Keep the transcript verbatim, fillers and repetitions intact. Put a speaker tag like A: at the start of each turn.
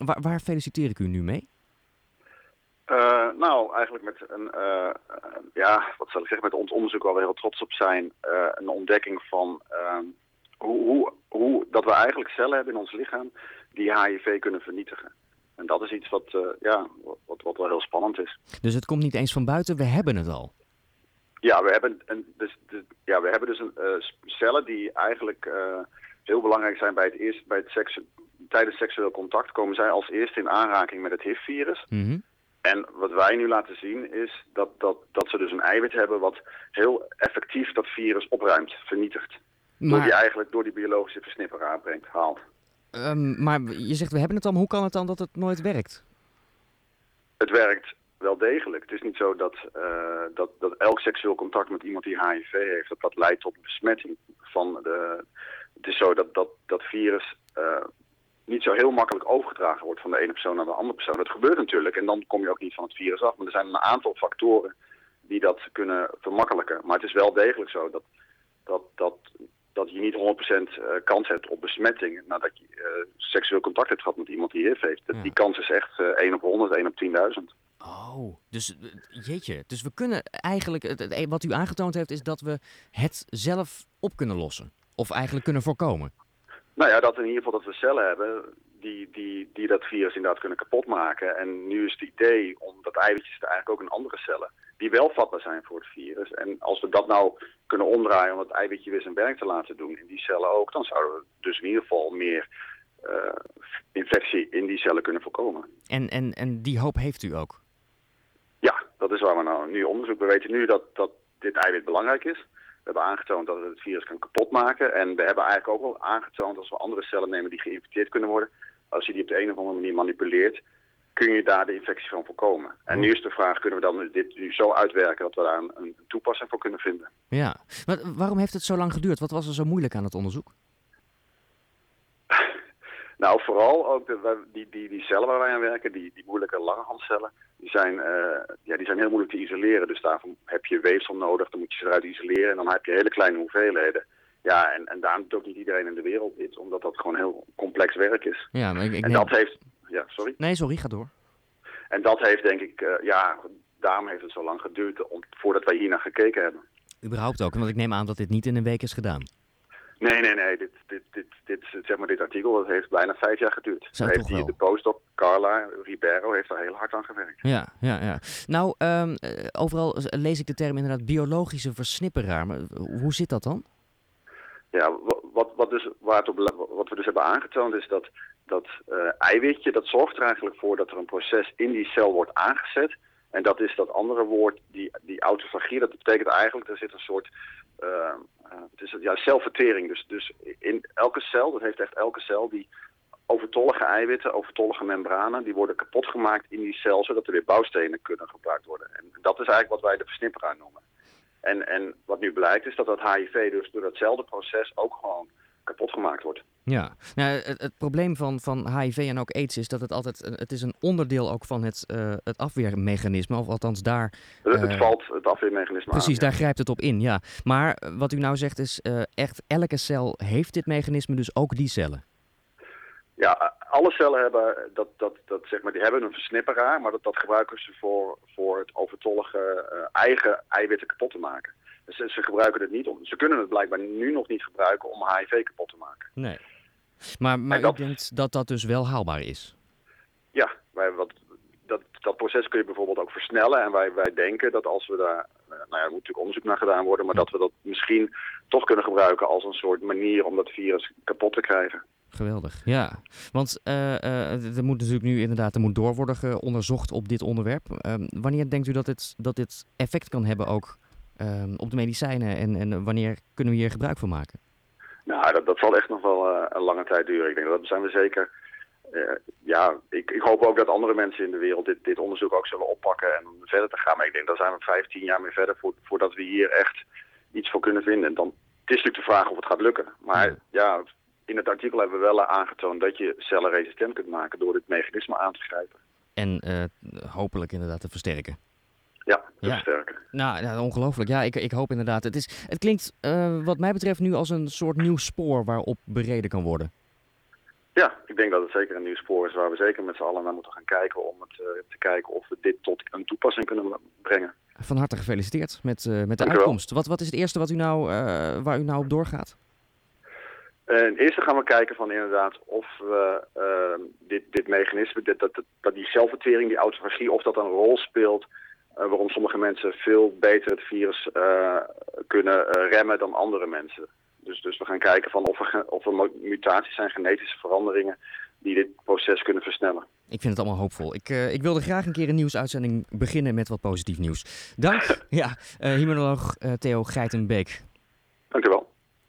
A: waar, waar feliciteer ik u nu mee?
B: Uh, nou, eigenlijk met een, uh, uh, ja, wat zal ik zeggen, met ons onderzoek waar we heel trots op zijn, uh, een ontdekking van uh, hoe, hoe, hoe dat we eigenlijk cellen hebben in ons lichaam die H I V kunnen vernietigen. En dat is iets wat, uh, ja, wat, wat wel heel spannend is.
A: Dus het komt niet eens van buiten, we hebben het al?
B: Ja, we hebben, een, dus, de, ja, we hebben dus een, uh, cellen die eigenlijk uh, heel belangrijk zijn bij het eerst, bij het seks, tijdens seksueel contact komen zij als eerste in aanraking met het H I V-virus.
A: Mm-hmm.
B: En wat wij nu laten zien is dat, dat, dat ze dus een eiwit hebben wat heel effectief dat virus opruimt, vernietigt. Maar... Door die eigenlijk door die biologische versnipper aanbrengt, haalt.
A: Um, maar je zegt we hebben het al, maar hoe kan het dan dat het nooit werkt?
B: Het werkt wel degelijk. Het is niet zo dat, uh, dat, dat elk seksueel contact met iemand die H I V heeft, dat dat leidt tot besmetting van de... Het is zo dat dat, dat virus... Uh, niet zo heel makkelijk overgedragen wordt van de ene persoon naar de andere persoon. Dat gebeurt natuurlijk en dan kom je ook niet van het virus af. Maar er zijn een aantal factoren die dat kunnen vermakkelijken. Maar het is wel degelijk zo dat, dat, dat, dat je niet honderd procent kans hebt op besmetting nadat je uh, seksueel contact hebt gehad met iemand die H I V heeft. Ja. Die kans is echt uh, één op honderd, één op tienduizend.
A: Oh, dus jeetje. Dus we kunnen eigenlijk, het, het, wat u aangetoond heeft, is dat we het zelf op kunnen lossen. Of eigenlijk kunnen voorkomen.
B: Nou ja, dat in ieder geval dat we cellen hebben die, die, die dat virus inderdaad kunnen kapotmaken. En nu is het idee om dat eiwitjes er eigenlijk ook in andere cellen, die wel vatbaar zijn voor het virus. En als we dat nou kunnen omdraaien om het eiwitje weer zijn werk te laten doen in die cellen ook, dan zouden we dus in ieder geval meer uh, infectie in die cellen kunnen voorkomen.
A: En, en, en die hoop heeft u ook?
B: Ja, dat is waar we nou nu onderzoek. We weten nu dat, dat dit eiwit belangrijk is. We hebben aangetoond dat het het virus kan kapotmaken. En we hebben eigenlijk ook wel aangetoond als we andere cellen nemen die geïnfecteerd kunnen worden. Als je die op de een of andere manier manipuleert, kun je daar de infectie van voorkomen. En nu is de vraag, kunnen we dan dit nu zo uitwerken dat we daar een, een toepassing voor kunnen vinden?
A: Ja, maar waarom heeft het zo lang geduurd? Wat was er zo moeilijk aan het onderzoek?
B: Nou, vooral ook de, die, die, die cellen waar wij aan werken, die, die moeilijke langerhanscellen, die zijn, uh, ja, die zijn heel moeilijk te isoleren. Dus daarvoor heb je weefsel nodig, dan moet je ze eruit isoleren en dan heb je hele kleine hoeveelheden. Ja, en, en daarom doet ook niet iedereen in de wereld dit, omdat dat gewoon heel complex werk is.
A: Ja, maar ik, ik
B: en
A: neem...
B: dat heeft... Ja, sorry?
A: Nee, sorry, ga door.
B: En dat heeft denk ik, uh, ja, daarom heeft het zo lang geduurd om, voordat wij hier naar gekeken hebben.
A: Überhaupt ook, want ik neem aan dat dit niet in een week is gedaan.
B: Nee, nee, nee. Dit, dit, dit, dit, zeg maar, dit artikel dat heeft bijna vijf jaar geduurd.
A: Zo,
B: heeft
A: toch
B: hier
A: wel.
B: de postdoc Carla Ribeiro heeft daar heel hard aan gewerkt.
A: Ja, ja, ja. Nou, um, overal lees ik de term inderdaad biologische versnipperaar. Maar hoe zit dat dan?
B: Ja, wat, wat, dus, waar het op, wat we dus hebben aangetoond is dat dat uh, eiwitje, dat zorgt er eigenlijk voor dat er een proces in die cel wordt aangezet. En dat is dat andere woord, die, die autofagie. Dat betekent eigenlijk, er zit een soort... Uh, uh, het is ja, celvertering. Dus, dus in elke cel, dat heeft echt elke cel, die overtollige eiwitten, overtollige membranen, die worden kapot gemaakt in die cel, zodat er weer bouwstenen kunnen gebruikt worden. En dat is eigenlijk wat wij de versnipperaar noemen. En, en wat nu blijkt is dat dat H I V dus door datzelfde proces ook gewoon kapot gemaakt wordt.
A: Ja, nou, het, het probleem van, van H I V en ook AIDS is dat het altijd, het is een onderdeel ook van het, uh, het afweermechanisme, of althans daar...
B: Uh, het valt het afweermechanisme
A: precies,
B: aan. Precies,
A: daar ja. grijpt het op in, ja. Maar wat u nou zegt is, uh, echt elke cel heeft dit mechanisme, dus ook die cellen.
B: Ja, alle cellen hebben, dat, dat, dat, zeg maar, die hebben een versnipperaar, maar dat, dat gebruiken ze voor, voor het overtollige uh, eigen eiwitten kapot te maken. Dus ze gebruiken het niet om, ze kunnen het blijkbaar nu nog niet gebruiken om H I V kapot te maken.
A: Nee. Maar, maar
B: dat,
A: u denkt dat dat dus wel haalbaar is?
B: Ja, wij, wat, dat, dat proces kun je bijvoorbeeld ook versnellen. En wij, wij denken dat als we daar, nou ja, er moet natuurlijk onderzoek naar gedaan worden, maar dat we dat misschien toch kunnen gebruiken als een soort manier om dat virus kapot te krijgen.
A: Geweldig, ja. Want uh, uh, er moet natuurlijk nu inderdaad er moet door worden ge- onderzocht op dit onderwerp. Uh, wanneer denkt u dat dit, dat dit effect kan hebben ook uh, op de medicijnen en, en wanneer kunnen we hier gebruik van maken?
B: Nou, dat, dat zal echt nog wel uh, een lange tijd duren. Ik denk dat zijn we zeker... Uh, ja, ik, ik hoop ook dat andere mensen in de wereld dit, dit onderzoek ook zullen oppakken en verder te gaan. Maar ik denk daar zijn we vijftien jaar mee verder voor, voordat we hier echt iets voor kunnen vinden. En dan, het is natuurlijk de vraag of het gaat lukken. Maar ja, ja in het artikel hebben we wel aangetoond dat je cellen resistent kunt maken door dit mechanisme aan te grijpen.
A: En uh, hopelijk inderdaad te versterken.
B: Ja, te
A: ja.
B: versterken.
A: Nou, ja, ongelooflijk. Ja, ik, ik hoop inderdaad. Het, is, het klinkt uh, wat mij betreft nu als een soort nieuw spoor waarop bereden kan worden.
B: Ja, ik denk dat het zeker een nieuw spoor is waar we zeker met z'n allen naar moeten gaan kijken om het, uh, te kijken of we dit tot een toepassing kunnen brengen.
A: Van harte gefeliciteerd met, uh, met de
B: Dank
A: uitkomst. Wat, wat is het eerste wat u nou, uh, waar u nou op doorgaat?
B: Uh, het eerste gaan we kijken van inderdaad of we uh, dit, dit mechanisme, dit, dat, dat, dat die zelfvertering, die autofagie, of dat een rol speelt uh, waarom sommige mensen veel beter het virus uh, kunnen uh, remmen dan andere mensen. Dus, dus we gaan kijken van of er, of er mutaties zijn, genetische veranderingen die dit proces kunnen versnellen.
A: Ik vind het allemaal hoopvol. Ik, uh, ik wilde graag een keer een nieuwsuitzending beginnen met wat positief nieuws. Dank, ja, uh, immunoloog uh, Theo Geitenbeek.
B: Dank u wel.